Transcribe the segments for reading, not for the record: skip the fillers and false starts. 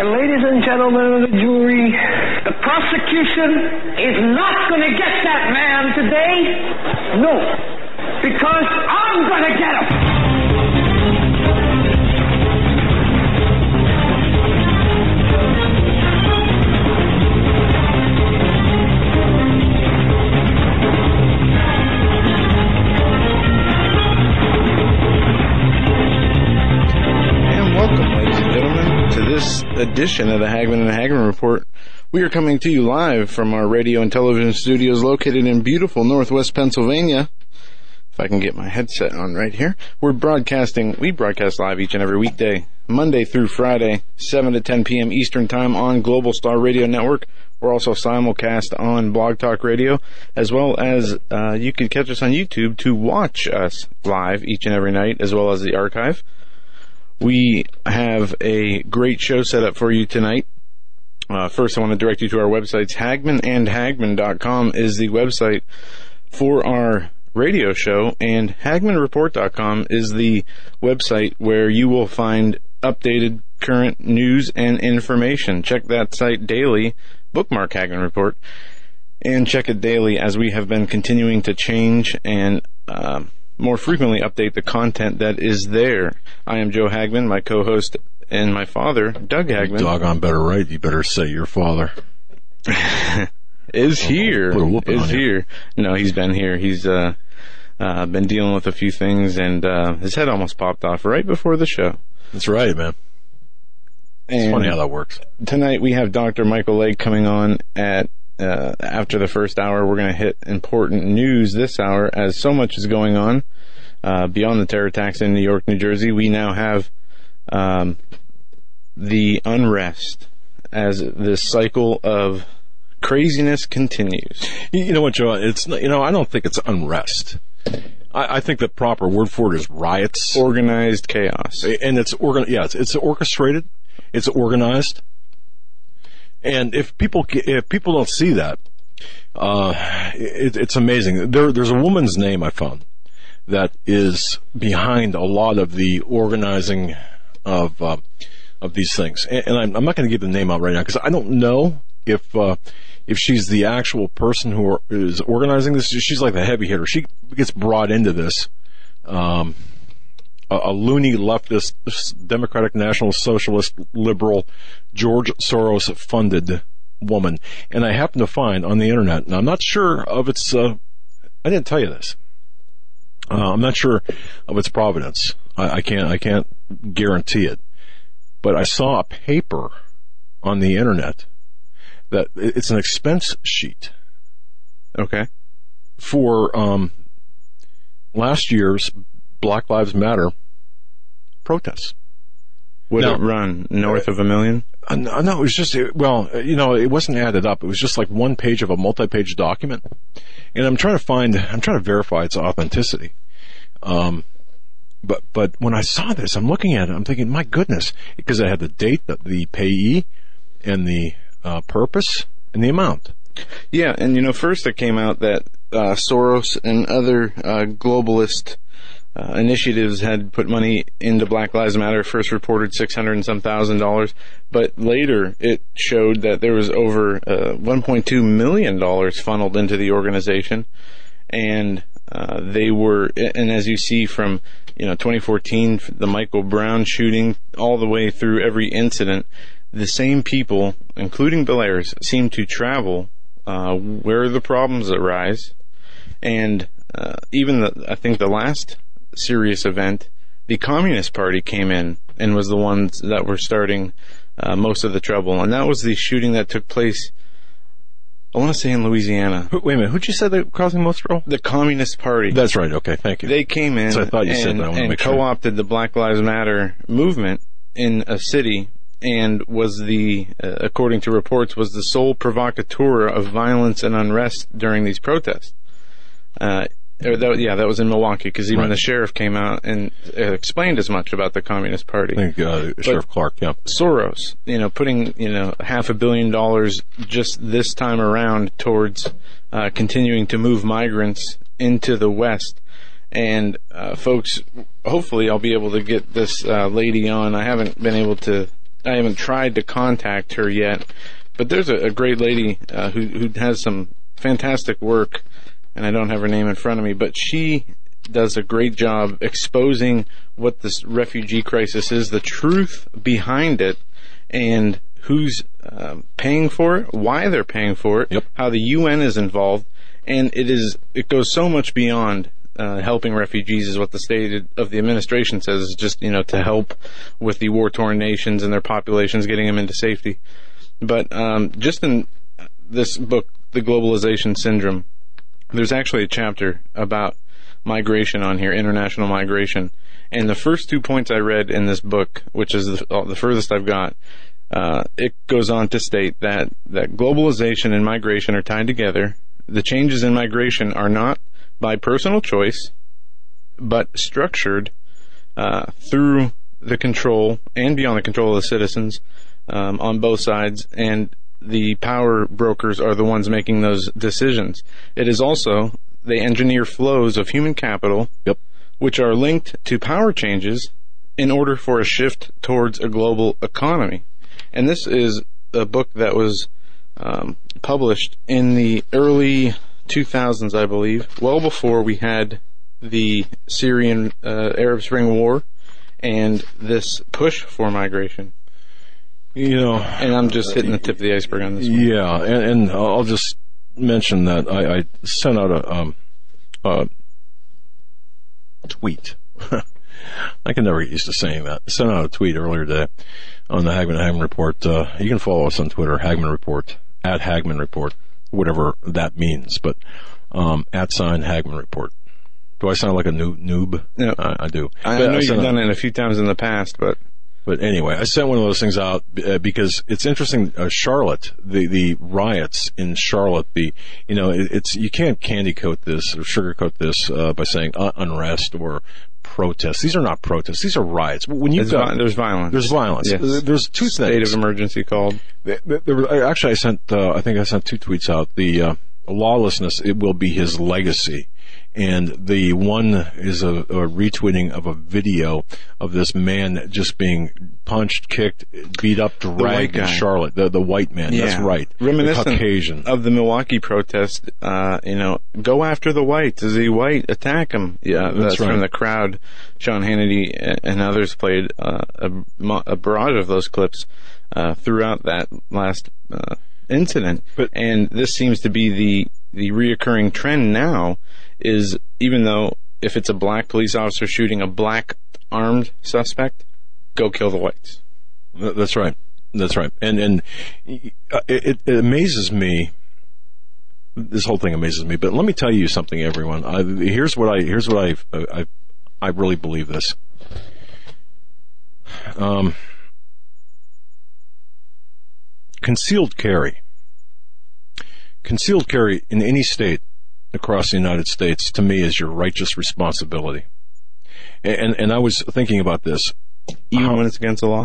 And ladies and gentlemen of the jury, the prosecution is not going to get that man today. No, because I'm going to get him. This edition of the Hagman and Hagman Report. We are coming to you live from our radio and television studios located in beautiful Northwest Pennsylvania. If I can get my headset on right here. We broadcast live each and every weekday, Monday through Friday, 7 to 10 p.m. Eastern Time on Global Star Radio Network. We're also simulcast on Blog Talk Radio, as well as you can catch us on YouTube to watch us live each and every night, as well as the archive. We have a great show set up for you tonight. First, I want to direct you to our websites. HagmanandHagman.com is the website for our radio show, and HagmanReport.com is the website where you will find updated current news and information. Check that site daily. Bookmark Hagman Report, and check it daily as we have been continuing to change and more frequently update the content that is there. I am Joe Hagman, my co-host, and my father, Doug Hagman. Doggone better right. You better say your father. is here. No, he's been here. He's been dealing with a few things, and his head almost popped off right before the show. That's right, man. It's funny how that works. Tonight we have Dr. Michael Legg coming on at after the first hour. We're going to hit important news this hour, as so much is going on beyond the terror attacks in New York, New Jersey. We now have the unrest as this cycle of craziness continues. You know what, Joe? It's I don't think it's unrest. I think the proper word for it is riots, organized chaos, and it's it's orchestrated, it's organized. And if people don't see that, it's amazing. There's a woman's name I found that is behind a lot of the organizing of these things. And I'm not going to give the name out right now because I don't know if she's the actual person who is organizing this. She's like the heavy hitter. She gets brought into this. A loony leftist, Democratic National Socialist liberal, George Soros funded woman. And I happen to find on the internet, and I'm not sure of its, I didn't tell you this. I'm not sure of its provenance. I can't guarantee it. But I saw a paper on the internet that it's an expense sheet. Okay. For, last year's Black Lives Matter protests. Would it run north of $1 million? No, it was just, it wasn't added up. It was just like one page of a multi-page document. And I'm trying to verify its authenticity. But when I saw this, I'm looking at it, I'm thinking, my goodness, because I had the date, the payee, and the purpose, and the amount. Yeah, and first it came out that Soros and other globalist initiatives had put money into Black Lives Matter, first reported $600 and some $1,000, but later it showed that there was over $1.2 million funneled into the organization, and they were, and as you see from 2014, the Michael Brown shooting, all the way through every incident, the same people, including Bill Ayers, seem to travel where the problems arise, and even I think the last serious event, the Communist Party came in and was the ones that were starting most of the trouble, and that was the shooting that took place, I want to say, in Louisiana. Wait a minute, who'd you say that causing most trouble? The Communist Party. That's right, okay, thank you. They came in I thought you said that. and co-opted the Black Lives Matter movement in a city, and was according to reports, was the sole provocateur of violence and unrest during these protests. That was in Milwaukee, because even the sheriff came out and explained as much about the Communist Party. I think Sheriff Clark, yeah. Soros, putting, $500 million just this time around towards continuing to move migrants into the West. And folks, hopefully I'll be able to get this lady on. I haven't been able to tried to contact her yet, but there's a great lady who has some fantastic work, and I don't have her name in front of me, but she does a great job exposing what this refugee crisis is, the truth behind it, and who's paying for it, why they're paying for it, how the UN is involved, and it goes so much beyond helping refugees, is what the state of the administration says, is just, to help with the war-torn nations and their populations, getting them into safety. But just in this book, The Globalization Syndrome, there's actually a chapter about migration on here, international migration. And the first 2 points I read in this book, which is the furthest I've got, it goes on to state that globalization and migration are tied together. The changes in migration are not by personal choice, but structured through the control and beyond the control of the citizens on both sides, and the power brokers are the ones making those decisions. It is also, they engineer flows of human capital, which are linked to power changes in order for a shift towards a global economy. And this is a book that was published in the early 2000s, I believe, well before we had the Syrian Arab Spring War and this push for migration. And I'm just hitting the tip of the iceberg on this one. Yeah, and I'll just mention that I sent out a tweet. I can never get used to saying that. I sent out a tweet earlier today on the Hagmann and Hagmann Report. You can follow us on Twitter, Hagmann Report, at Hagmann Report, whatever that means, but @ Hagmann Report. Do I sound like a noob? No. I do. I know you've done it a few times in the past, but anyway, I sent one of those things out because it's interesting. Charlotte, the riots in Charlotte, it's you can't candy coat this or sugarcoat this by saying unrest or protests. These are not protests. These are riots. When there's violence. There's violence. Yes. There's two things. State of emergency called. Actually, I sent two tweets out. The lawlessness, it will be his legacy. And the one is a retweeting of a video of this man just being punched, kicked, beat up, dragged in Charlotte. The white man. Yeah. That's right. Reminiscent the Caucasian. Of the Milwaukee protest, go after the whites. Is he white? Attack him. Yeah, that's right. From the crowd. Sean Hannity and others played a barrage of those clips throughout that last incident. And this seems to be the reoccurring trend now, is even though if it's a black police officer shooting a black armed suspect, go kill the whites. That's right. That's right. And it amazes me. This whole thing amazes me. But let me tell you something, everyone. Here's what I really believe this. Concealed carry in any state across the United States, to me, is your righteous responsibility. And I was thinking about this. Even when it's against the law?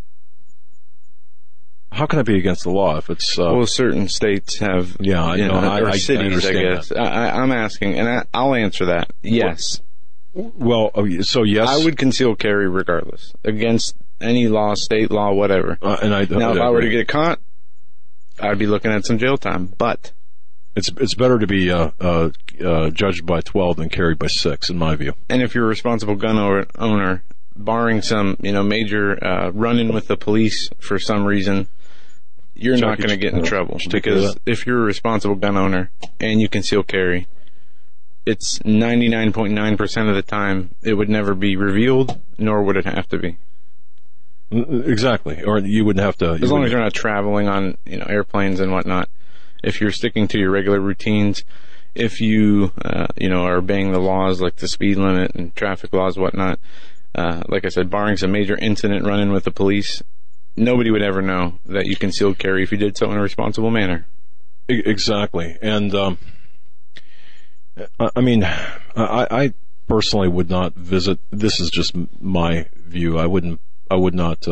How can it be against the law if it's... certain states have... Yeah, I know. Or cities, I guess. I'm asking, and I'll answer that. Yes. Well, so yes. I would conceal carry regardless, against any law, state law, whatever. Now, if I were to get caught, I'd be looking at some jail time, but... It's better to be judged by 12 than carried by 6, in my view. And if you're a responsible gun owner, barring some major run-in with the police for some reason, you're not going to get in trouble. Because if you're a responsible gun owner and you conceal carry, it's 99.9% of the time it would never be revealed, nor would it have to be. Exactly. Or you wouldn't have to... As long as you're not traveling on airplanes and whatnot. If you're sticking to your regular routines, if you, are obeying the laws like the speed limit and traffic laws, whatnot, like I said, barring some major incident run-in with the police, nobody would ever know that you concealed carry if you did so in a responsible manner. Exactly. And, I personally would not visit. This is just my view. I would not,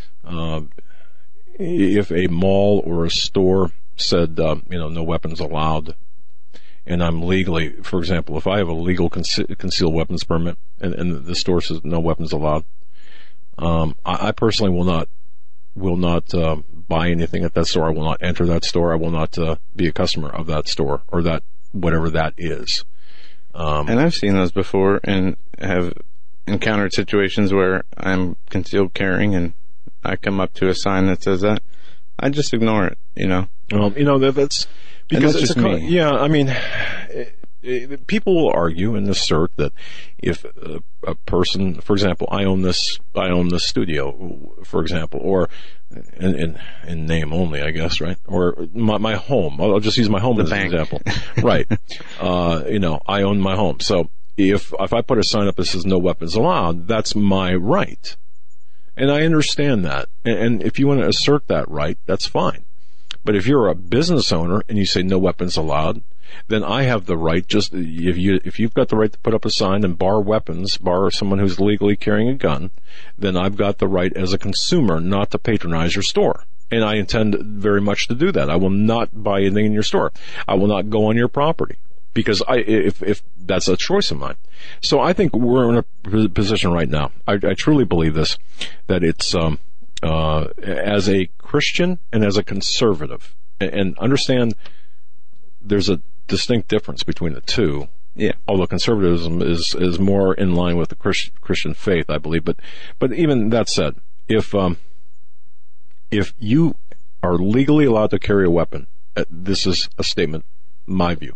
if a mall or a store said, no weapons allowed, and I'm legally, for example, if I have a legal concealed weapons permit and the store says no weapons allowed, I personally will not will not buy anything at that store. I will not enter that store. I will not be a customer of that store or that whatever that is. And I've seen those before and have encountered situations where I'm concealed carrying and I come up to a sign that says that. I just ignore it, you know. Well, you know, that's because that's it's just me. Yeah, I mean, people will argue and assert that if a person, for example, I own this studio, for example, or in name only, I guess, right? Or my home. I'll just use my home as an example, right? You know, I own my home, so if I put a sign up that says "No weapons allowed," that's my right, and I understand that. And if you want to assert that right, that's fine. But if you're a business owner and you say "No weapons allowed," then I have the right, just if you've got the right to put up a sign and bar someone who's legally carrying a gun, then I've got the right as a consumer not to patronize your store. And I intend very much to do that. I will not buy anything in your store. I will not go on your property because if that's a choice of mine. So I think we're in a position right now. I truly believe this, that it's as a Christian and as a conservative, and understand there's a distinct difference between the two. Yeah. Although conservatism is more in line with the Christian faith, I believe. But even that said, if you are legally allowed to carry a weapon, this is a statement, my view,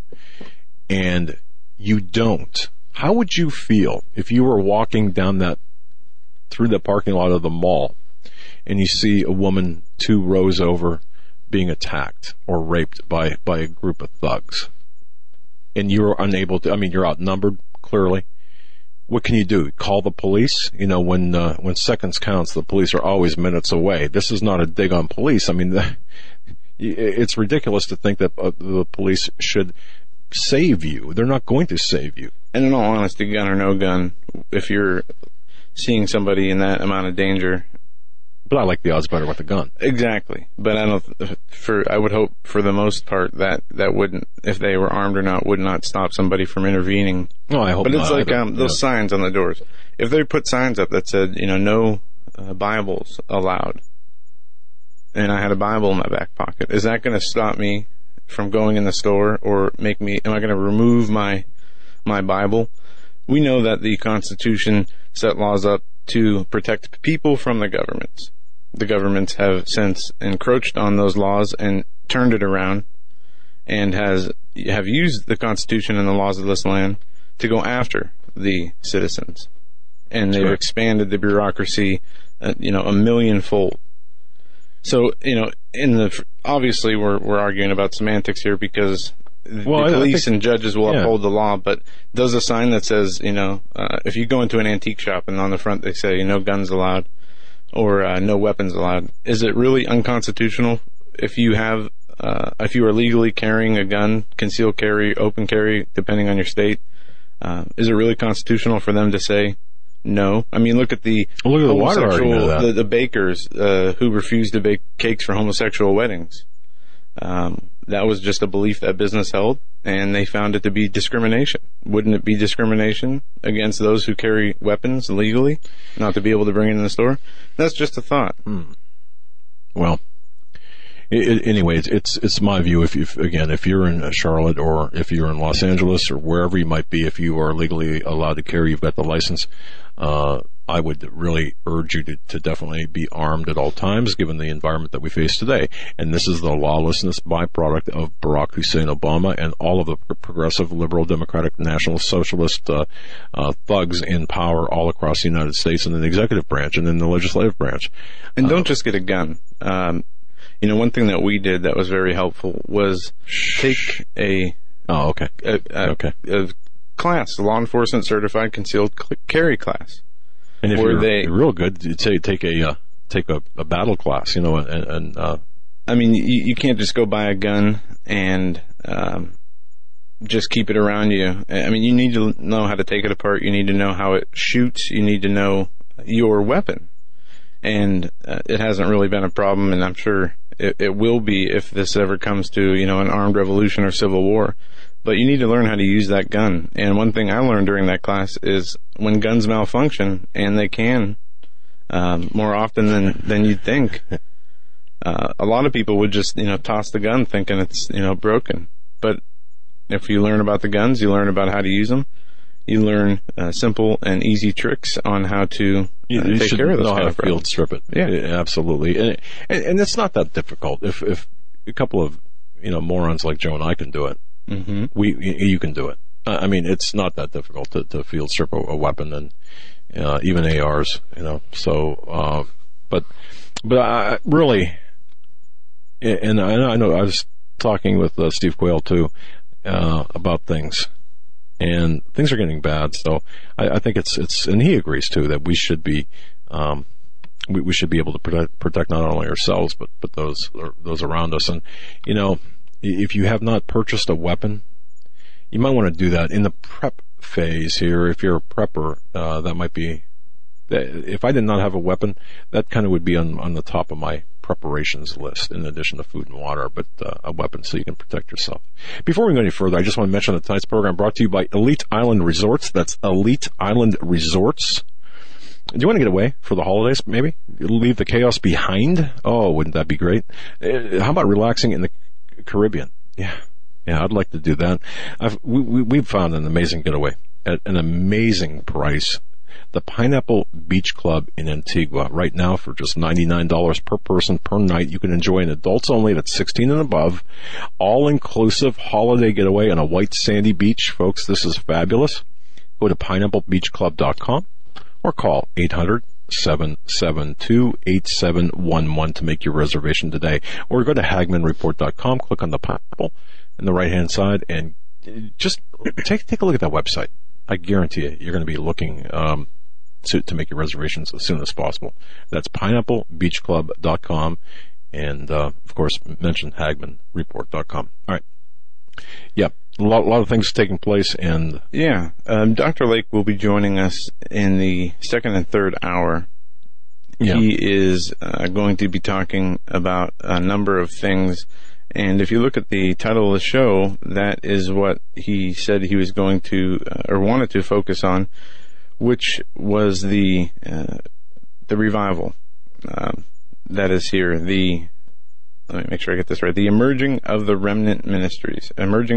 and you don't, how would you feel if you were walking down through the parking lot of the mall and you see a woman 2 rows over being attacked or raped by a group of thugs, and you're unable to, I mean, you're outnumbered, clearly. What can you do? Call the police? You know, when seconds counts, the police are always minutes away. This is not a dig on police. I mean, it's ridiculous to think that the police should save you. They're not going to save you. And in all honesty, gun or no gun, if you're seeing somebody in that amount of danger. But I like the odds better with a gun. Exactly. But I would hope for the most part that wouldn't, if they were armed or not, would not stop somebody from intervening. No, I hope not. But it's like those signs on the doors. If they put signs up that said, you know, no Bibles allowed, and I had a Bible in my back pocket, is that going to stop me from going in the store or am I going to remove my Bible? We know that the Constitution set laws up to protect people from the governments. The governments have since encroached on those laws and turned it around and have used the Constitution and the laws of this land to go after the citizens. And they've expanded the bureaucracy, a millionfold. So, you know, obviously we're arguing about semantics here because the police and judges will uphold the law, but does a sign that says, you know, if you go into an antique shop and on the front they say no guns allowed or no weapons allowed, is it really unconstitutional if you are legally carrying a gun, concealed carry, open carry, depending on your state? Is it really constitutional for them to say no? I mean, look at the homosexual, the bakers who refused to bake cakes for homosexual weddings. That was just a belief that business held, and they found it to be discrimination. Wouldn't it be discrimination against those who carry weapons legally, not to be able to bring it in the store? That's just a thought. Well, anyway, it's my view. If you're in Charlotte or if you're in Los Angeles or wherever you might be, if you are legally allowed to carry, you've got the license. I would really urge you to definitely be armed at all times, given the environment that we face today. And this is the lawlessness byproduct of Barack Hussein Obama and all of the progressive, liberal, democratic, national, socialist thugs in power all across the United States in the executive branch and in the legislative branch. And don't just get a gun. You know, one thing that we did that was very helpful was take a class, law enforcement certified concealed carry class. And if you're real good, you'd say take a battle class, you know, and I mean, you can't just go buy a gun and just keep it around you. I mean, you need to know how to take it apart. You need to know how it shoots. You need to know your weapon. And it hasn't really been a problem, and I'm sure it will be if this ever comes to, you know, an armed revolution or civil war. But you need to learn how to use that gun. And one thing I learned during that class is when guns malfunction, and they can more often than you'd think. A lot of people would just, toss the gun thinking it's, broken. But if you learn about the guns, you learn about how to use them. You learn simple and easy tricks on how to take care of those know kind how of to field strip it. Yeah. Absolutely. And it's not that difficult. If a couple of morons like Joe and I can do it, you can do it. I mean, it's not that difficult to field strip a weapon, and even ARs. So, but I really, and I know I was talking with Steve Quayle too about things. And things are getting bad, so I think it's, and he agrees too that we should be, we should be able to protect not only ourselves but those around us. And if you have not purchased a weapon, you might want to do that in the prep phase here. If you're a prepper, that might be. If I did not have a weapon, that kind of would be on the top of my preparations list, in addition to food and water, but a weapon so you can protect yourself. Before we go any further, I just want to mention that tonight's program brought to you by Elite Island Resorts. That's Elite Island Resorts. Do you want to get away for the holidays, maybe? Leave the chaos behind? Oh, wouldn't that be great? How about relaxing in the Caribbean? Yeah, I'd like to do that. We've found an amazing getaway at an amazing price. The Pineapple Beach Club in Antigua. Right now, for just $99 per person per night, you can enjoy an adults only that's 16 and above, all-inclusive holiday getaway on a white sandy beach. Folks, this is fabulous. Go to pineapplebeachclub.com or call 800-772-8711 to make your reservation today. Or go to HagmannReport.com, click on the pineapple in the right-hand side, and just take a look at that website. I guarantee you, you're going to be looking to make your reservations as soon as possible. That's pineapplebeachclub.com, and of course, mention HagmannReport.com. All right. Yeah, a lot of things taking place, and yeah, Dr. Lake will be joining us in the second and third hour. Yeah. He is going to be talking about a number of things. And if you look at the title of the show, that is what he said he was going to, or wanted to focus on, which was the revival that is here. Let me make sure I get this right. The emerging of the remnant ministries,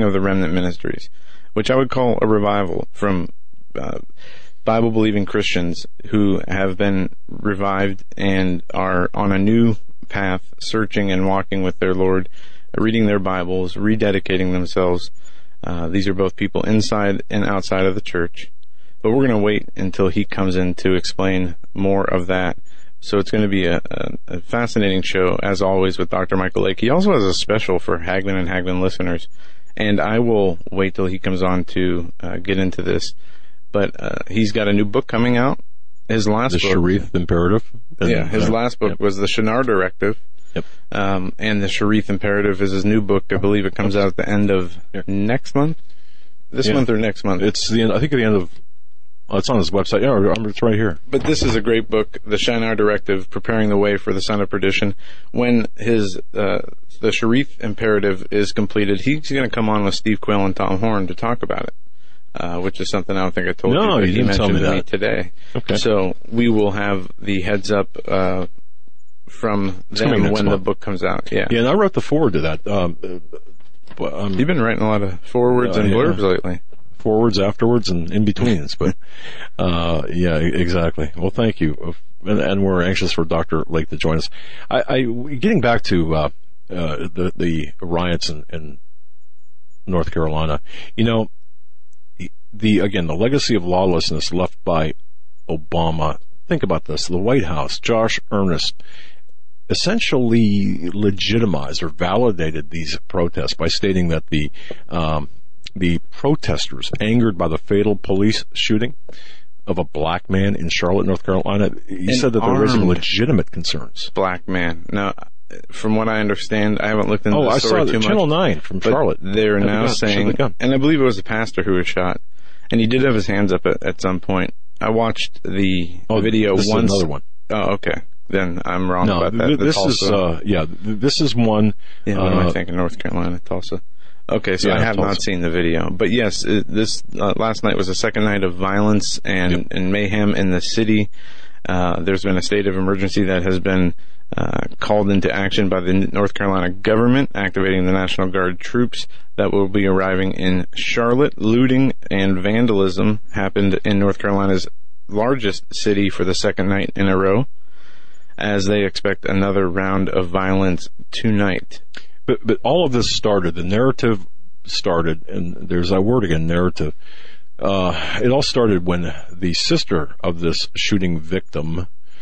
which I would call a revival from Bible-believing Christians who have been revived and are on a new path, searching and walking with their Lord, reading their Bibles, rededicating themselves. These are both people inside and outside of the church. But we're going to wait until he comes in to explain more of that. So it's going to be a fascinating show, as always, with Dr. Michael Lake. He also has a special for Hagmann and Hagmann listeners. And I will wait till he comes on to get into this. But he's got a new book coming out. His last book, The Sharif Imperative. His last book was The Shinar Directive. Yep. And The Sharif Imperative is his new book. I believe it comes out at the end of next month. This month or next month? It's the end. I think at the end of. It's on his website. Yeah, it's right here. But this is a great book, The Shinar Directive, Preparing the Way for the Son of Perdition. When his the Sharif Imperative is completed, he's going to come on with Steve Quayle and Tom Horn to talk about it. Which is something I don't think I told you. No, you didn't tell me that. Me today. Okay. So we will have the heads up from them when the book comes out. Yeah. Yeah, and I wrote the foreword to that. You've been writing a lot of forewords and blurbs lately. Forwards, afterwards, and in betweens. But yeah, exactly. Well, thank you, and we're anxious for Dr. Lake to join us. Getting back to the riots in North Carolina, the legacy of lawlessness left by Obama. Think about this: the White House, Josh Earnest, essentially legitimized or validated these protests by stating that the protesters, angered by the fatal police shooting of a black man in Charlotte, North Carolina, he said that they're raising legitimate concerns. Black man. Now, from what I understand, I haven't looked into the story too much. Channel 9 from Charlotte. They're now saying, and I believe it was a pastor who was shot, and he did have his hands up at some point. I watched the video once. This is another one. Oh, okay. Then I'm wrong about that. This is one. Yeah, what am I thinking? North Carolina, Tulsa. Okay, so I have not seen the video. But yes, this last night was the second night of violence and mayhem in the city. There's been a state of emergency that has been called into action by the North Carolina government, activating the National Guard troops that will be arriving in Charlotte. Looting and vandalism happened in North Carolina's largest city for the second night in a row, as they expect another round of violence tonight. But all of this started, the narrative started, and there's that word again, narrative. It all started when the sister of this shooting victim,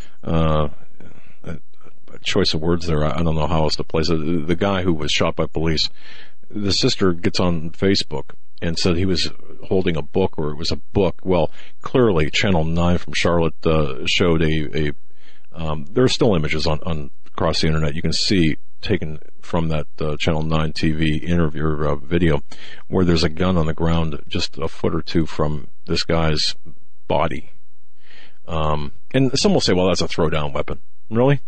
choice of words there, I don't know how else to place it, the guy who was shot by police, the sister gets on Facebook and said he was holding a book, or it was a book. Well, clearly Channel 9 from Charlotte showed there are still images on across the internet you can see, taken from that Channel 9 TV interview video, where there's a gun on the ground just a foot or two from this guy's body. And some will say, well, that's a throwdown weapon. Really?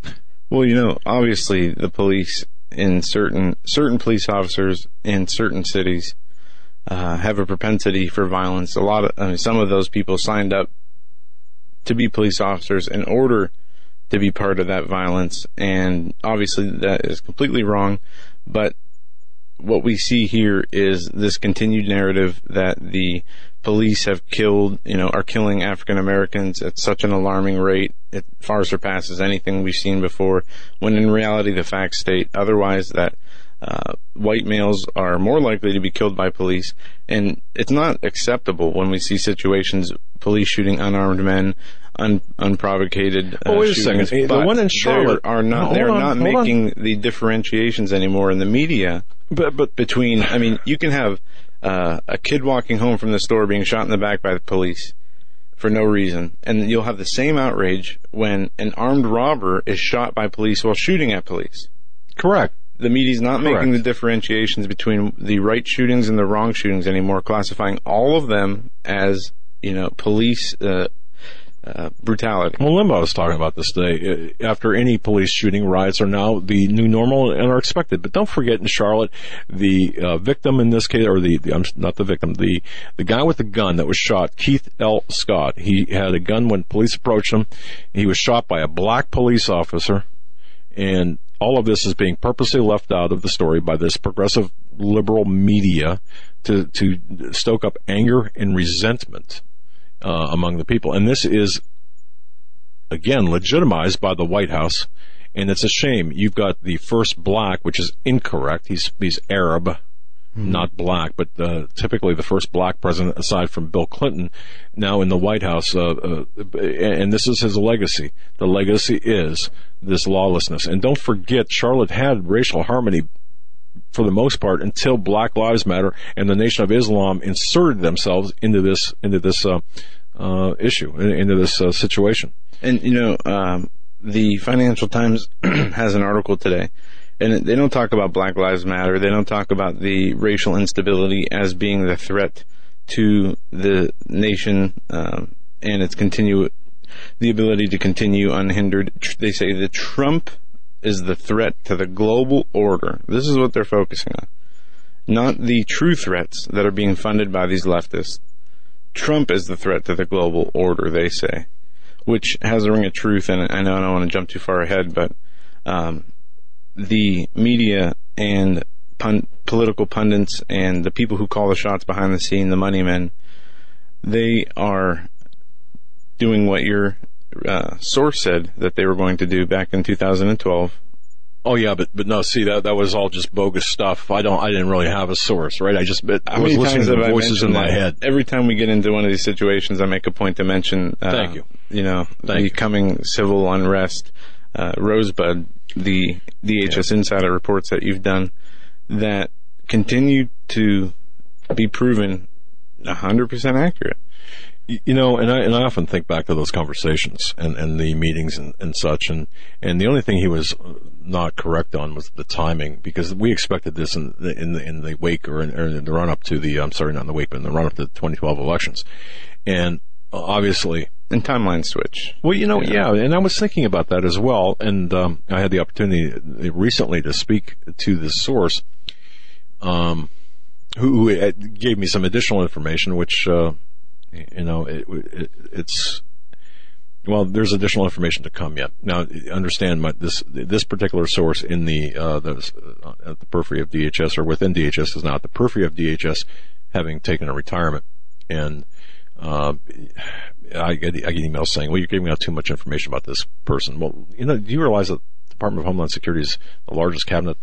Well, obviously the police in certain police officers in certain cities have a propensity for violence. Some of those people signed up to be police officers in order to be part of that violence, and obviously that is completely wrong. But what we see here is this continued narrative that the police have are killing African Americans at such an alarming rate. It far surpasses anything we've seen before, when in reality the facts state otherwise, that white males are more likely to be killed by police. And it's not acceptable when we see situations, police shooting unarmed men, unprovocated wait a shootings. second. The one in Charlotte they're not making the differentiations anymore in the media. But between, you can have a kid walking home from the store being shot in the back by the police for no reason, and you'll have the same outrage when an armed robber is shot by police while shooting at police. Correct. The media's not making the differentiations between the right shootings and the wrong shootings anymore, classifying all of them as, police brutality. Well, Limbaugh was talking about this today. After any police shooting, riots are now the new normal and are expected. But don't forget, in Charlotte, the victim in this case, or not the victim, the guy with the gun that was shot, Keith L. Scott. He had a gun when police approached him. He was shot by a black police officer, and all of this is being purposely left out of the story by this progressive liberal media to stoke up anger and resentment among the people. And this is, again, legitimized by the White House, and it's a shame. You've got the first black, which is incorrect. He's Arab, not black, but typically the first black president, aside from Bill Clinton, now in the White House, and this is his legacy. The legacy is this lawlessness. And don't forget, Charlotte had racial harmony for the most part until Black Lives Matter and the Nation of Islam inserted themselves into this issue, into this situation. And the Financial Times has an article today, and they don't talk about Black Lives Matter. They don't talk about the racial instability as being the threat to the nation and its the ability to continue unhindered. They say that Trump is the threat to the global order. This is what they're focusing on, not the true threats that are being funded by these leftists. Trump is the threat to the global order, they say, which has a ring of truth. And I know I don't want to jump too far ahead, but the media and political pundits and the people who call the shots behind the scene, the money men, they are doing what your source said that they were going to do back in 2012. Oh yeah, but no, see, that was all just bogus stuff. I didn't really have a source, right? I was listening to the voices in my head. Every time we get into one of these situations, I make a point to mention, Thank you. The coming civil unrest. Rosebud, the DHS Insider reports that you've done that continue to be proven 100% accurate. And I often think back to those conversations and the meetings and such, and the only thing he was not correct on was the timing, because we expected this in the wake or in the run up to the not in the wake, but in the run up to the 2012 elections, and obviously. And timeline switch. Well, yeah, and I was thinking about that as well, and I had the opportunity recently to speak to this source, who gave me some additional information, which. It's Well, there's additional information to come yet. Now, understand this particular source in the at the periphery of DHS or within DHS is now at the periphery of DHS, having taken a retirement, and I get emails saying, "Well, you're giving out too much information about this person." Well, do you realize that the Department of Homeland Security is the largest cabinet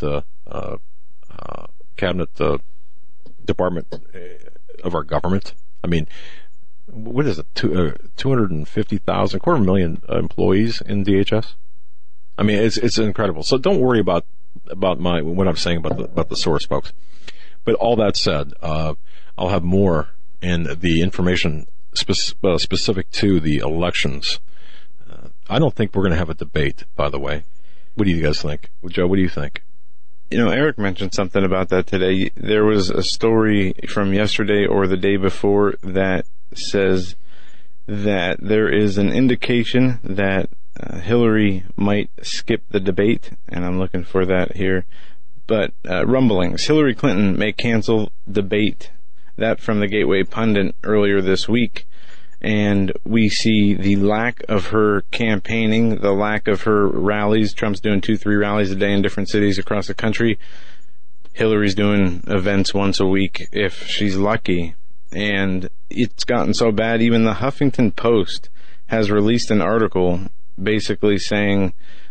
department of our government? I mean, what is it? 250,000, 250,000 employees in DHS. I mean, it's incredible. So don't worry about what I'm saying about the source, folks. But all that said, I'll have more in the information specific to the elections. I don't think we're going to have a debate, by the way. What do you guys think? Joe, what do you think? Eric mentioned something about that today. There was a story from yesterday or the day before that says that there is an indication that Hillary might skip the debate, and I'm looking for that here. But rumblings, Hillary Clinton may cancel debate. That from the Gateway Pundit earlier this week. And we see the lack of her campaigning, the lack of her rallies. Trump's doing 2-3 rallies a day in different cities across the country. Hillary's doing events once a week if she's lucky. And it's gotten so bad, even the Huffington Post has released an article basically saying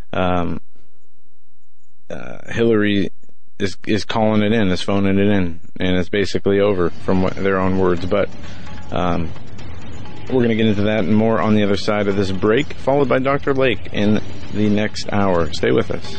Hillary is calling it in, is phoning it in, and it's basically over from their own words. But we're going to get into that and more on the other side of this break, followed by Dr. Lake in the next hour. Stay with us.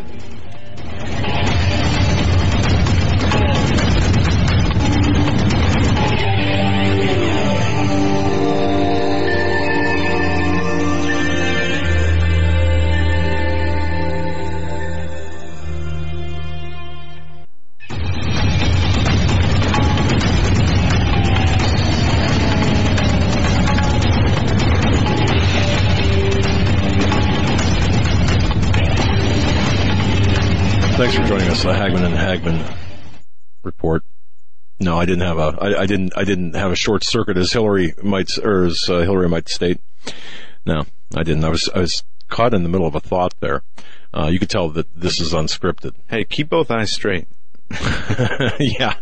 Thanks for joining us. The Hagman and Hagman report. No, I didn't have a short circuit as Hillary might state. No, I didn't. I was caught in the middle of a thought there. You could tell that this is unscripted. Hey, keep both eyes straight. Yeah,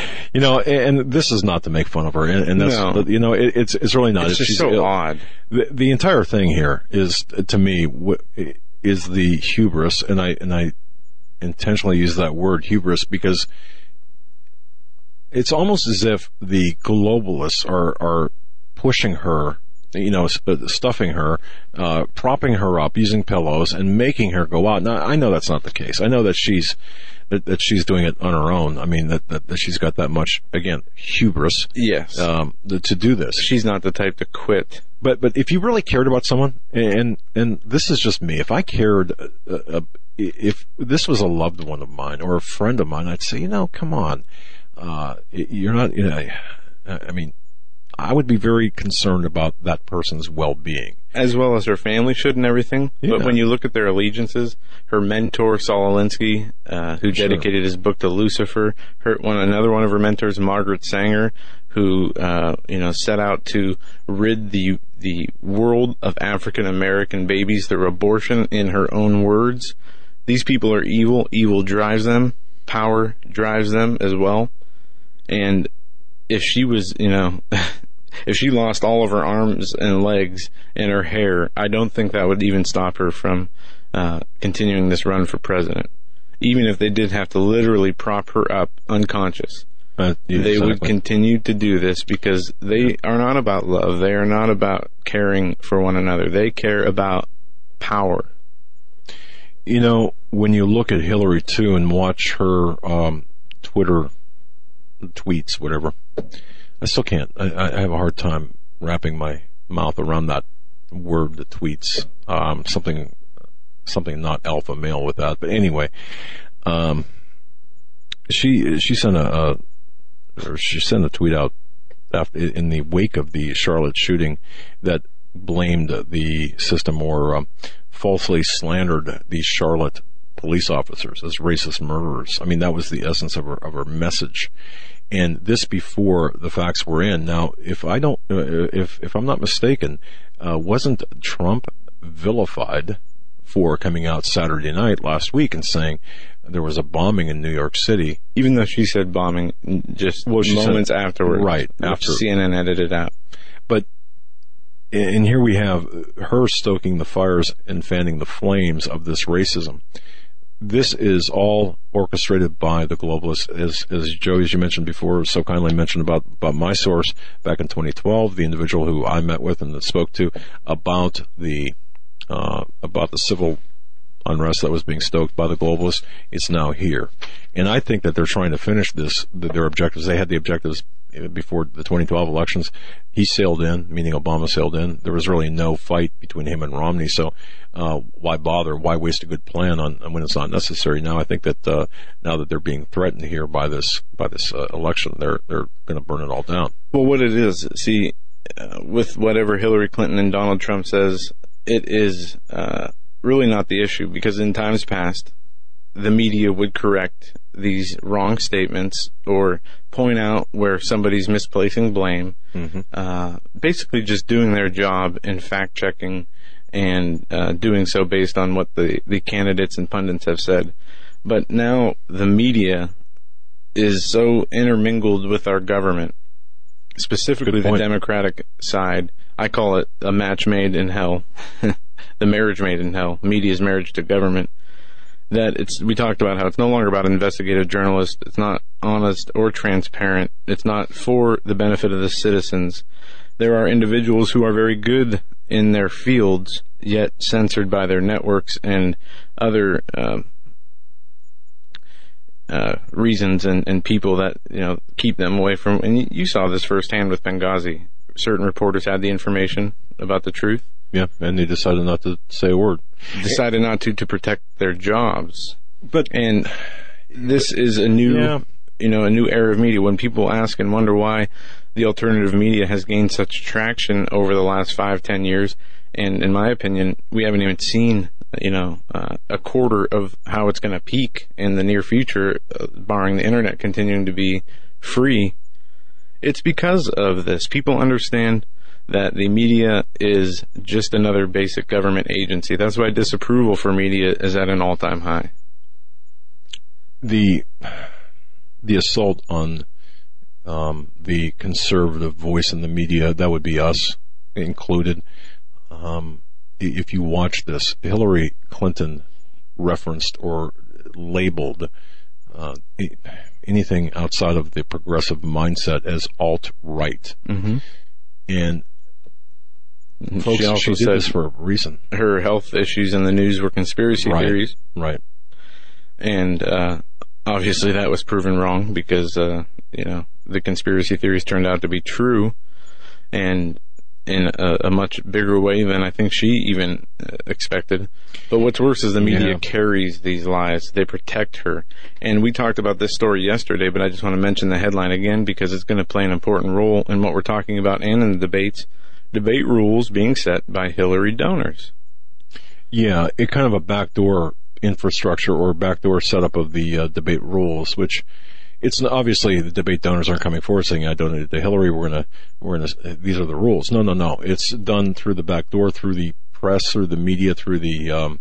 and this is not to make fun of her, and that's it's really not. It's just so odd. The entire thing here is, to me, is the hubris, and I intentionally use that word hubris because it's almost as if the globalists are pushing her, stuffing her, propping her up, using pillows, and making her go out. Now, I know that's not the case. I know that she's doing it on her own. I mean, that she's got that much, again, hubris. Yes. To do this. She's not the type to quit. But if you really cared about someone, and this is just me, if I cared, if this was a loved one of mine or a friend of mine, I'd say, come on, you're not, I mean, I would be very concerned about that person's well-being. As well as her family should and everything. Yeah. But when you look at their allegiances, her mentor, Saul Alinsky, who dedicated his book to Lucifer, another one of her mentors, Margaret Sanger, who, set out to rid the world of African American babies through abortion, in her own words. These people are evil. Evil drives them. Power drives them as well. And if she was, if she lost all of her arms and legs and her hair, I don't think that would even stop her from continuing this run for president. Even if they did have to literally prop her up unconscious. They would continue to do this because they are not about love. They are not about caring for one another. They care about power. When you look at Hillary, too, and watch her Twitter tweets, whatever, I still can't. I have a hard time wrapping my mouth around that word, the tweets. Something not alpha male with that. But anyway, she sent a tweet out in the wake of the Charlotte shooting that blamed the system, or falsely slandered these Charlotte police officers as racist murderers. I mean, that was the essence of her message. And this before the facts were in. Now, if I'm not mistaken, wasn't Trump vilified for coming out Saturday night last week and saying there was a bombing in New York City? Even though she said bombing just moments afterwards. Right. After CNN edited it out. But, and here we have her stoking the fires and fanning the flames of this racism. This is all orchestrated by the globalists, as Joe, as you mentioned before, so kindly mentioned about my source back in 2012, the individual who I met with and spoke to about the civil unrest that was being stoked by the globalists. It's now here. And I think that they're trying to finish their objectives. They had the objectives before the 2012 elections. He sailed in, meaning Obama sailed in. There was really no fight between him and Romney. So, why bother? Why waste a good plan on when it's not necessary? Now I think that, now that they're being threatened here by this election, they're going to burn it all down. Well, what it is, see, with whatever Hillary Clinton and Donald Trump says, it is, really not the issue, because in times past, the media would correct these wrong statements or point out where somebody's misplacing blame, basically just doing their job in fact-checking and doing so based on what the candidates and pundits have said. But now the media is so intermingled with our government, specifically the Democratic side. I call it a match made in hell, the marriage made in hell, media's marriage to government. That we talked about how it's no longer about investigative journalists. It's not honest or transparent. It's not for the benefit of the citizens. There are individuals who are very good in their fields, yet censored by their networks and other reasons and people that, keep them away from. And you saw this firsthand with Benghazi. Certain reporters had the information about the truth. Yeah, and they decided not to say a word. Decided not to protect their jobs. And this is a new, a new era of media. When people ask and wonder why the alternative media has gained such traction over the last 5-10 years, and in my opinion, we haven't even seen, a quarter of how it's going to peak in the near future, barring the internet continuing to be free. It's because of this. People understand that the media is just another basic government agency. That's why disapproval for media is at an all-time high. The assault on the conservative voice in the media, that would be us included. If you watch this, Hillary Clinton referenced or labeled anything outside of the progressive mindset as alt-right. Mm-hmm. And folks, she did this for a reason. Her health issues in the news were conspiracy theories. Right. And obviously that was proven wrong because, the conspiracy theories turned out to be true, and in a much bigger way than I think she even expected. But what's worse is the media carries these lies. They protect her. And we talked about this story yesterday, but I just want to mention the headline again because it's going to play an important role in what we're talking about and in the debates. Debate rules being set by Hillary donors. Yeah, it kind of a backdoor infrastructure or backdoor setup of the debate rules, which it's obviously the debate donors aren't coming forward saying I donated to Hillary. We're gonna. These are the rules. No. It's done through the back door, through the press, through the media, through the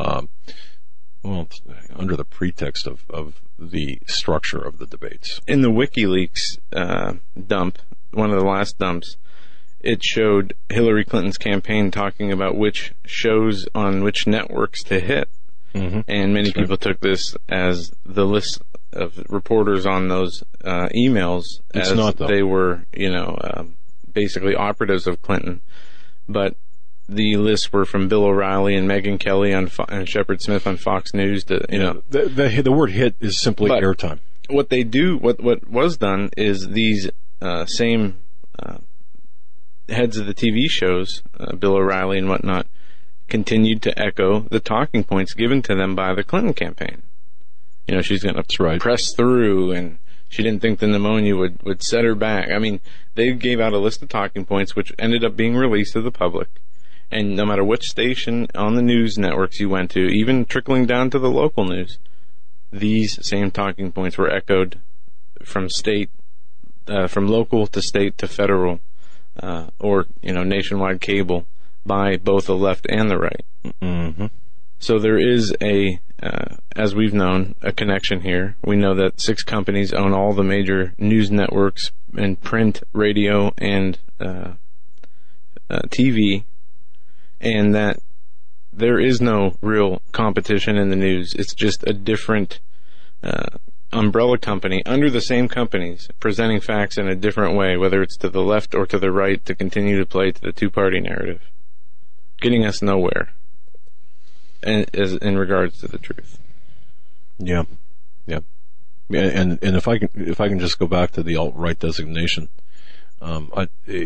under the pretext of the structure of the debates. In the WikiLeaks dump, one of the last dumps, it showed Hillary Clinton's campaign talking about which shows on which networks to hit. Mm-hmm. And many people took this as the list of reporters on those emails as they were, basically operatives of Clinton. But the lists were from Bill O'Reilly and Megyn Kelly and Shepard Smith on Fox News. The word hit is simply airtime. What they do, what was done, is these same heads of the TV shows, Bill O'Reilly and whatnot, continued to echo the talking points given to them by the Clinton campaign. She's going to press through, and she didn't think the pneumonia would set her back. I mean, they gave out a list of talking points, which ended up being released to the public. And no matter which station on the news networks you went to, even trickling down to the local news, these same talking points were echoed from local to state to federal, or nationwide cable by both the left and the right. Mm-hmm. So there is as we've known, a connection here. We know that 6 companies own all the major news networks in print, radio, and TV, and that there is no real competition in the news. It's just a different umbrella company under the same companies presenting facts in a different way, whether it's to the left or to the right, to continue to play to the two-party narrative, getting us nowhere in regards to the truth. Yeah. And if I can just go back to the alt-right designation, that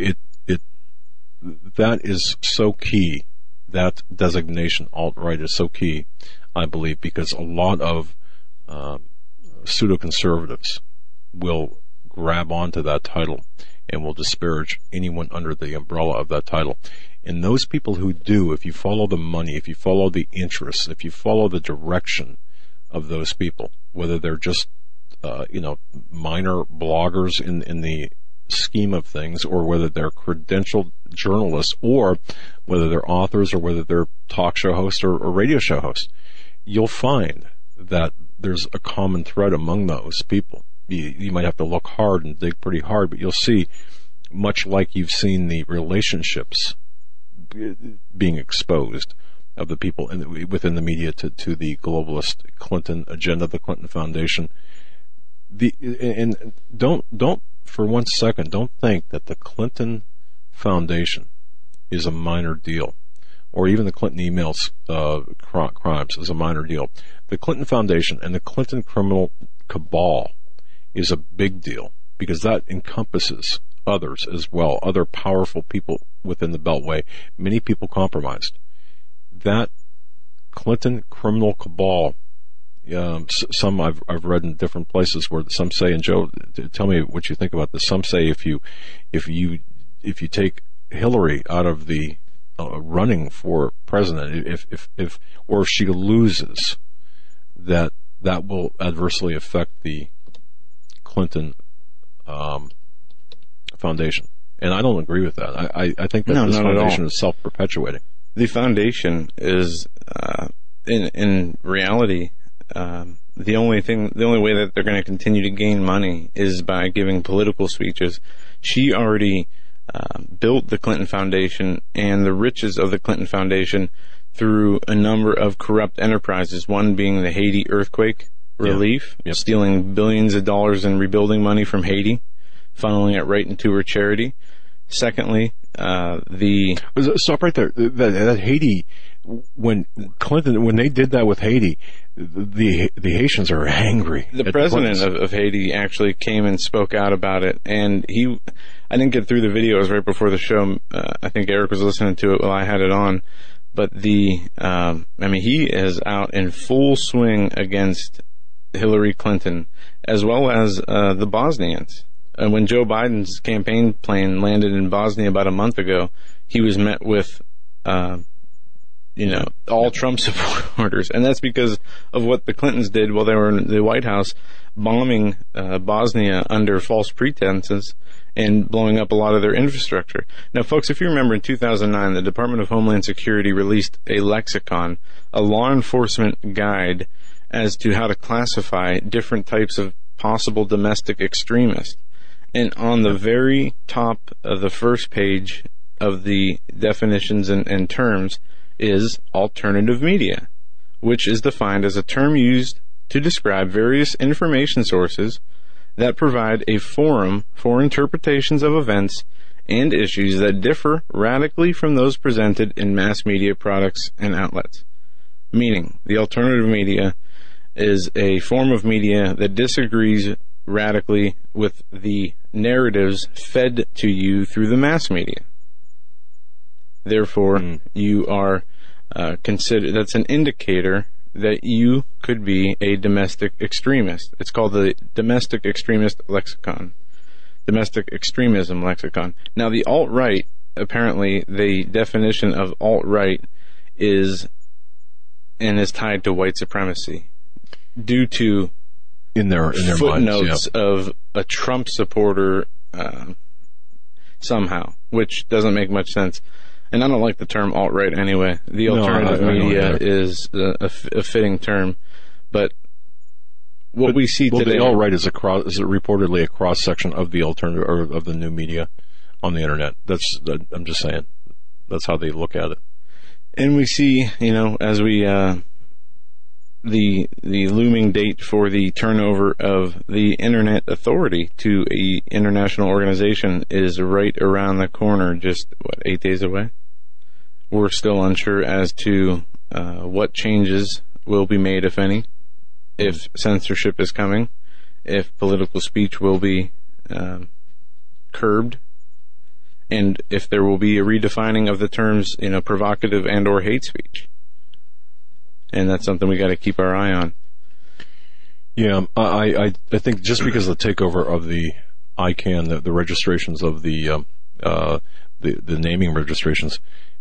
is so key. That designation, alt-right, is so key, I believe, because a lot of pseudo-conservatives will grab onto that title and will disparage anyone under the umbrella of that title. And those people who do, if you follow the money, if you follow the interests, if you follow the direction of those people, whether they're just minor bloggers in the scheme of things, or whether they're credentialed journalists, or whether they're authors, or whether they're talk show hosts or radio show hosts, you'll find that there's a common thread among those people. You might have to look hard and dig pretty hard, but you'll see, much like you've seen the relationships being exposed of the people within the media to the globalist Clinton agenda, the Clinton Foundation. And don't for 1 second, don't think that the Clinton Foundation is a minor deal, or even the Clinton emails crimes is a minor deal. The Clinton Foundation and the Clinton criminal cabal is a big deal, because that encompasses others as well, other powerful people within the Beltway, many people compromised. That Clinton criminal cabal, some I've read in different places where some say, and Joe, tell me what you think about this. Some say if you take Hillary out of the running for president, if she loses, that will adversely affect the Clinton Foundation. And I don't agree with that. I think that this foundation is self-perpetuating. The foundation is, in reality, the only way that they're going to continue to gain money is by giving political speeches. She already built the Clinton Foundation and the riches of the Clinton Foundation through a number of corrupt enterprises, one being the Haiti earthquake relief, stealing billions of dollars in rebuilding money from Haiti, funneling it right into her charity. Secondly, Stop right there. That Haiti, when they did that with Haiti, the Haitians are angry. The president of Haiti actually came and spoke out about it, and I didn't get through the video. It was right before the show. I think Eric was listening to it while I had it on. But he is out in full swing against Hillary Clinton, as well as the Bosnians. And when Joe Biden's campaign plane landed in Bosnia about a month ago, he was met with, all Trump supporters. And that's because of what the Clintons did while they were in the White House, bombing Bosnia under false pretenses and blowing up a lot of their infrastructure. Now, folks, if you remember, in 2009, the Department of Homeland Security released a lexicon, a law enforcement guide as to how to classify different types of possible domestic extremists. And on the very top of the first page of the definitions and terms is alternative media, which is defined as a term used to describe various information sources that provide a forum for interpretations of events and issues that differ radically from those presented in mass media products and outlets. Meaning, the alternative media is a form of media that disagrees radically with the narratives fed to you through the mass media. Therefore, you are considered, that's an indicator that you could be a domestic extremist. It's called the Domestic Extremist Lexicon. Domestic Extremism Lexicon. Now, the alt-right, apparently, the definition of alt-right is tied to white supremacy due to in their footnotes minds, of a Trump supporter somehow, which doesn't make much sense. And I don't like the term alt-right anyway. The alternative media is a fitting term. But we see today... the alt-right is reportedly a cross-section of the alternative, or of the new media on the internet. I'm just saying. That's how they look at it. And we see, as we... the looming date for the turnover of the Internet Authority to a international organization is right around the corner, just, 8 days away? We're still unsure as to what changes will be made, if any, if censorship is coming, if political speech will be curbed, and if there will be a redefining of the terms, provocative and or hate speech. And that's something we got to keep our eye on. Yeah, I think just because of the takeover of the ICANN, the registrations of the naming registrations,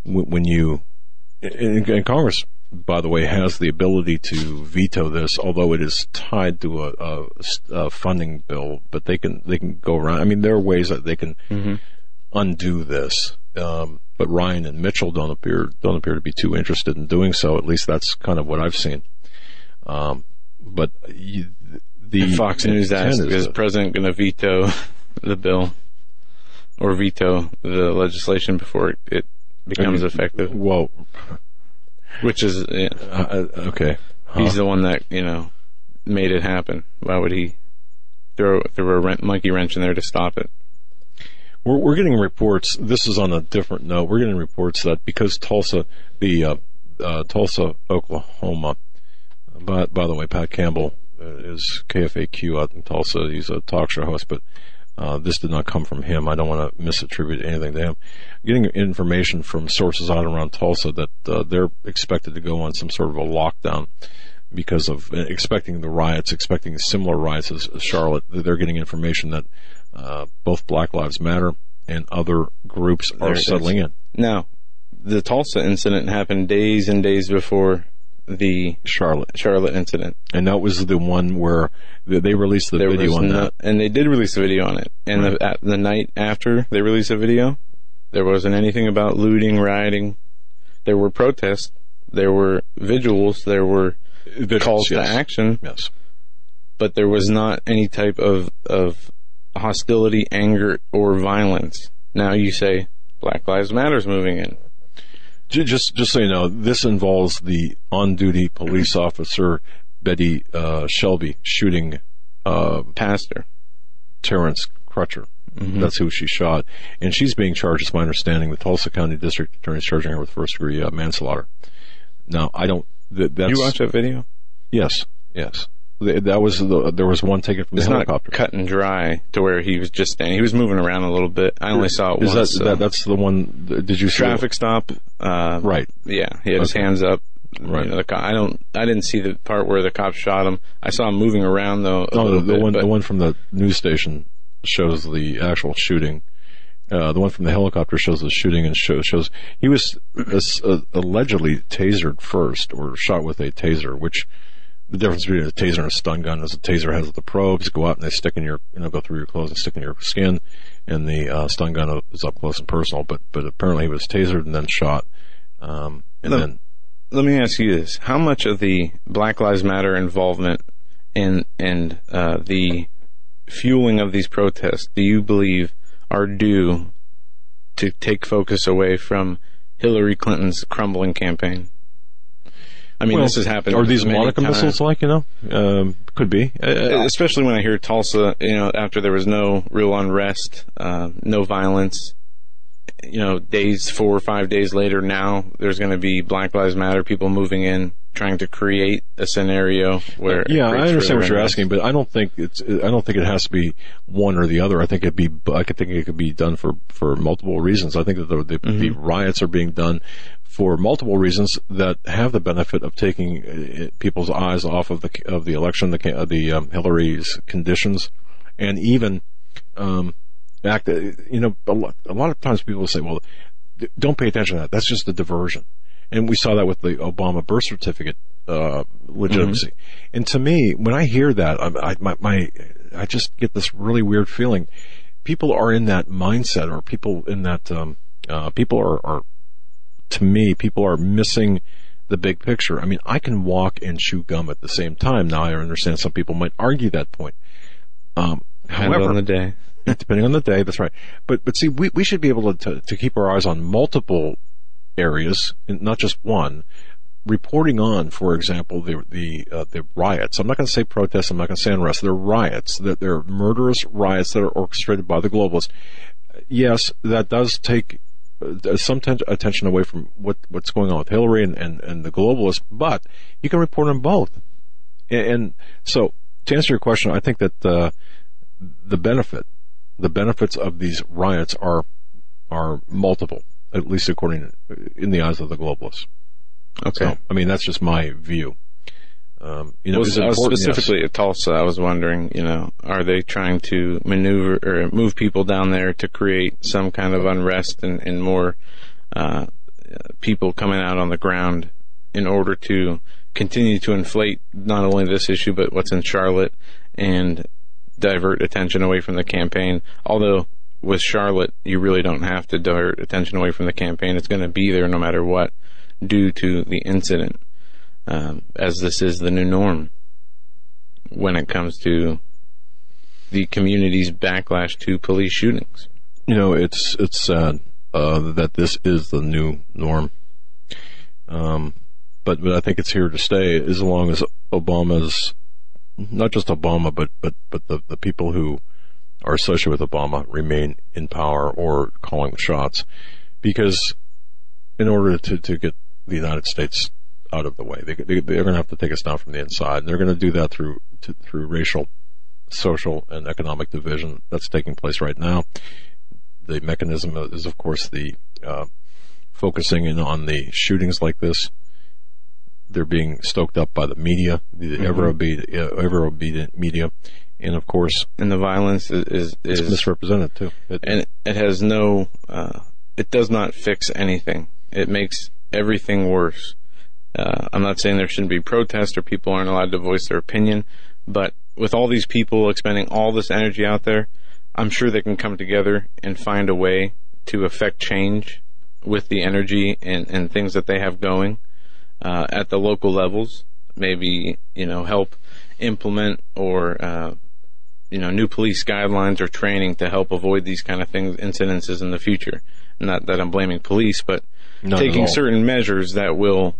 and Congress, by the way, has the ability to veto this, although it is tied to a funding bill. But they can go around. I mean, there are ways that they can undo this. But Ryan and Mitchell don't appear to be too interested in doing so. At least that's kind of what I've seen. But the Fox News asked, is the president going to veto the bill or veto the legislation before it becomes effective? Well, which is okay. He's the one that made it happen. Why would he throw a monkey wrench in there to stop it? We're getting reports. This is on a different note. We're getting reports that because Tulsa, Oklahoma. By the way, Pat Campbell is KFAQ out in Tulsa. He's a talk show host, but this did not come from him. I don't want to misattribute anything to him. Getting information from sources out around Tulsa that they're expected to go on some sort of a lockdown because of expecting the riots, expecting similar riots as Charlotte. They're getting information that both Black Lives Matter and other groups are settling in. Now, the Tulsa incident happened days and days before the Charlotte incident. And that was the one where they released the video on that. And they did release a video on it. And right. the night after they released the video, there wasn't anything about looting, rioting. There were protests. There were vigils. There were calls to action. Yes. But there was not any type of hostility, anger, or violence. Now you say Black Lives Matter's moving in. Just so you know, this involves the on-duty police officer Betty Shelby shooting Pastor Terrence Crutcher. Mm-hmm. That's who she shot, and she's being charged, as my understanding. The Tulsa County District Attorney is charging her with first-degree manslaughter. Now, I don't. That's, you watched that video? Yes. That was there was one taken from the helicopter. Not cut and dry to where he was just standing. He was moving around a little bit. I only saw it once. That's the one. Did you see traffic stop? Right. Yeah, he had his hands up. Right. I didn't see the part where the cops shot him. I saw him moving around though. The one from the news station shows the actual shooting. The one from the helicopter shows the shooting and shows he was allegedly tasered first, or shot with a taser, which. The difference between a taser and a stun gun is a taser has the probes go out and they stick in your, go through your clothes and stick in your skin, and the stun gun is up close and personal. But apparently he was tasered and then shot. Let me ask you this: how much of the Black Lives Matter involvement and the fueling of these protests do you believe are due to take focus away from Hillary Clinton's crumbling campaign? I mean, this has happened. Are these Monica missiles could be. Especially when I hear Tulsa, after there was no real unrest, no violence, 4 or 5 days later, now there's going to be Black Lives Matter, people moving in, trying to create a scenario where. Yeah, I understand what you're asking, but I don't think it has to be one or the other. I think it could be done for multiple reasons. I think that the riots are being done for multiple reasons that have the benefit of taking people's eyes off of the election, the Hillary's conditions, and even a lot of times people say, well, don't pay attention to that. That's just a diversion. And we saw that with the Obama birth certificate legitimacy. And to me, when I hear that, I just get this really weird feeling. People are in that mindset, or people in that people are to me, people are missing the big picture. I mean, I can walk and chew gum at the same time. Now, I understand some people might argue that point. However, on the day. Depending on the day, that's right. But see, we should be able to keep our eyes on multiple areas, and not just one. Reporting on, for example, the riots. I'm not going to say protests. I'm not going to say unrest. They're riots. They're murderous riots that are orchestrated by the globalists. Yes, that does take some attention away from what's going on with Hillary and the globalists, but you can report on both. And so, to answer your question, I think that the benefits of these riots are multiple, at least in the eyes of the globalists. Okay. So, I mean, that's just my view. Specifically at Tulsa, I was wondering, are they trying to maneuver or move people down there to create some kind of unrest and more people coming out on the ground in order to continue to inflate not only this issue but what's in Charlotte and divert attention away from the campaign? Although with Charlotte, you really don't have to divert attention away from the campaign. It's going to be there no matter what due to the incident. As this is the new norm when it comes to the community's backlash to police shootings. It's sad that this is the new norm. But I think it's here to stay as long as Obama's, not just Obama, but the people who are associated with Obama remain in power or calling the shots. Because in order to get the United States out of the way, they're going to have to take us down from the inside, and they're going to do that through racial, social, and economic division that's taking place right now. The mechanism is, of course, the focusing in on the shootings like this. They're being stoked up by the media, the ever obedient media, and of course, and the violence is misrepresented too. It has no, it does not fix anything. It makes everything worse. I'm not saying there shouldn't be protests or people aren't allowed to voice their opinion, but with all these people expending all this energy out there, I'm sure they can come together and find a way to affect change with the energy and things that they have going at the local levels. Maybe, help implement or, new police guidelines or training to help avoid these kind of incidences in the future. Not that I'm blaming police, but taking certain measures that will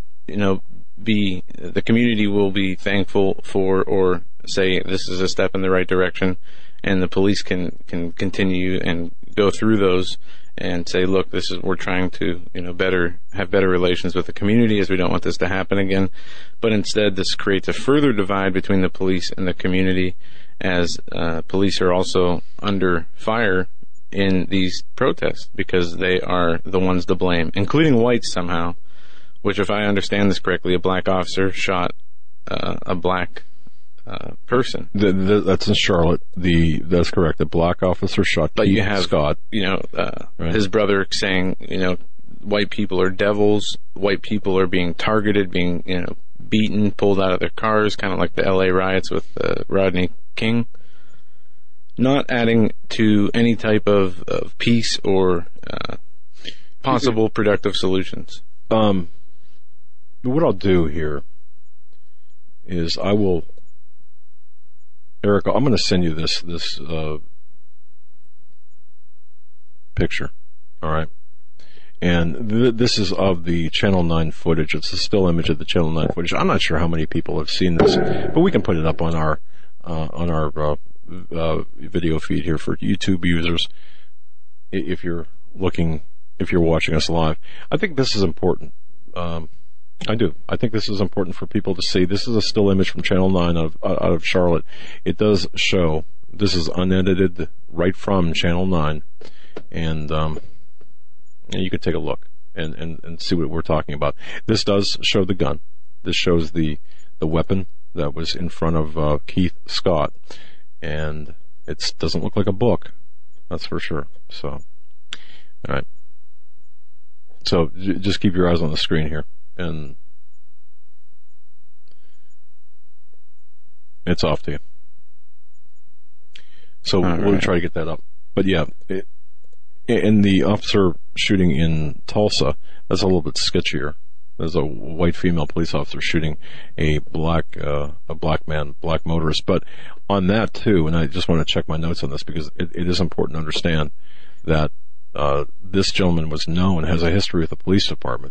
the community will be thankful for, or say this is a step in the right direction, and the police can continue and go through those and say, look, we're trying to have better relations with the community, as we don't want this to happen again. But instead, this creates a further divide between the police and the community, as police are also under fire in these protests because they are the ones to blame, including whites somehow. Which, if I understand this correctly, a black officer shot a black person. That's in Charlotte. That's correct. The black officer shot. But you have Scott. Right. His brother saying, white people are devils. White people are being targeted, being beaten, pulled out of their cars, kind of like the L.A. riots with Rodney King. Not adding to any type of peace or possible productive solutions. What I'll do here is Eric, I'm going to send you this picture, all right? And this is of the Channel 9 footage. It's a still image of the Channel 9 footage. I'm not sure how many people have seen this, but we can put it up on our video feed here for YouTube users if you're watching us live. I think this is important. I do. I think this is important for people to see. This is a still image from Channel 9 out of Charlotte. It does show, this is unedited right from Channel 9, and you can take a look and see what we're talking about. This does show the gun. This shows the weapon that was in front of Keith Scott, and it doesn't look like a book, that's for sure. So, all right. So just keep your eyes on the screen here, and it's off to you. So we'll try to get that up. But yeah, in the officer shooting in Tulsa, that's a little bit sketchier. There's a white female police officer shooting a black motorist. But on that too, and I just want to check my notes on this because it is important to understand that this gentleman was known, has a history with the police department.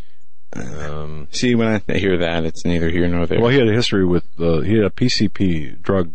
See, when I hear that, it's neither here nor there. Well, he had a history with he had a PCP drug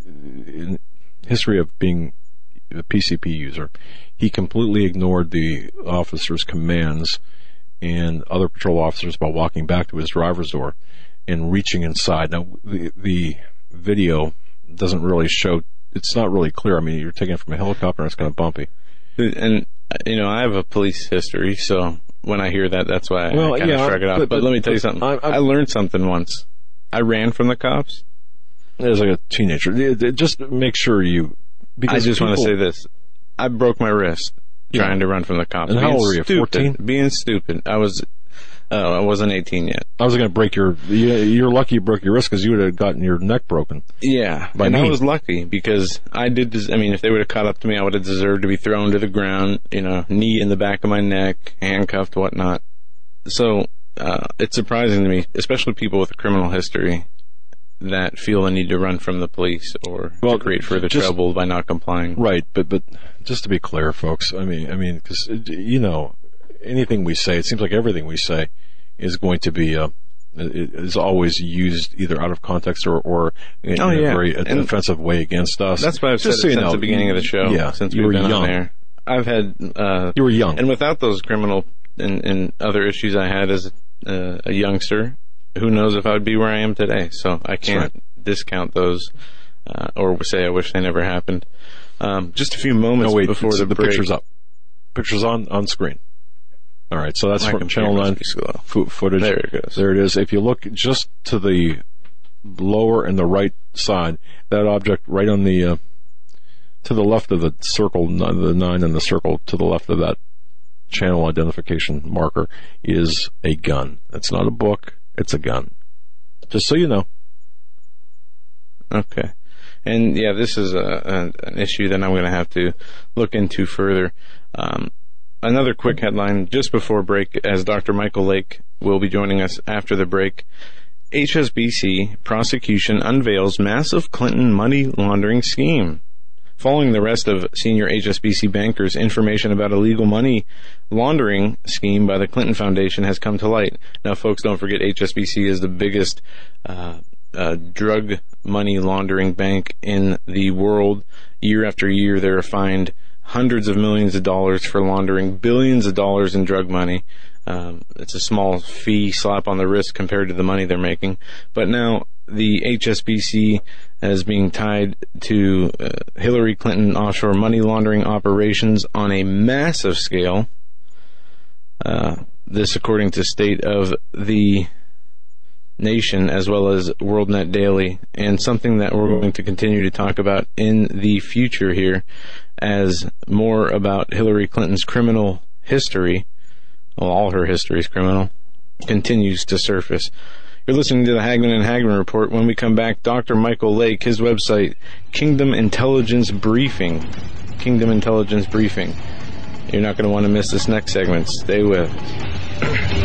history of being a PCP user. He completely ignored the officer's commands and other patrol officers by walking back to his driver's door and reaching inside. Now, the video doesn't really show, it's not really clear. I mean, you're taking it from a helicopter and it's kind of bumpy. And, I have a police history, so when I hear that, that's why I kind of shrug it off. But let me tell you something. I learned something once. I ran from the cops. As like a teenager. Just make sure you... I just want to say this. I broke my wrist trying to run from the cops. And how old were you, 14? Being stupid. I wasn't 18 yet. I was going to break you're lucky you broke your wrist because you would have gotten your neck broken. Yeah. I was lucky because if they would have caught up to me, I would have deserved to be thrown to the ground, knee in the back of my neck, handcuffed, whatnot. So, it's surprising to me, especially people with a criminal history, that feel the need to run from the police or to create further trouble by not complying. Right, but just to be clear, folks, I mean, because, anything we say, it seems like everything we say is going to be, is always used either out of context or in a very offensive way against us. That's why I've said it since the beginning of the show, since we've been on there. I've had... you were young. And without those criminal and other issues I had as a youngster, who knows if I would be where I am today. So I can't discount those or say I wish they never happened. Just a few moments before the break. Picture's up. Picture's on screen. All right, so that's from Channel 9 footage. There it goes. There it is. If you look just to the lower and the right side, that object right on the to the left of the circle, the 9 and the circle to the left of that channel identification marker is a gun. It's not a book. It's a gun. Just so you know. Okay. And this is an issue that I'm going to have to look into further. Another quick headline just before break, as Dr. Michael Lake will be joining us after the break. HSBC prosecution unveils massive Clinton money laundering scheme. Following the arrest of senior HSBC bankers, information about illegal money laundering scheme by the Clinton Foundation has come to light. Now, folks, don't forget HSBC is the biggest drug money laundering bank in the world. Year after year, they're fined hundreds of millions of dollars for laundering billions of dollars in drug money. It's a small fee, slap on the wrist compared to the money they're making. But now the HSBC is being tied to Hillary Clinton offshore money laundering operations on a massive scale. This according to State of the Nation as well as WorldNet Daily, and something that we're going to continue to talk about in the future here as more about Hillary Clinton's criminal history, well, all her history is criminal, continues to surface. You're listening to the Hagman and Hagman Report. When we come back, Dr. Michael Lake, his website, Kingdom Intelligence Briefing. Kingdom Intelligence Briefing. You're not going to want to miss this next segment. Stay with us.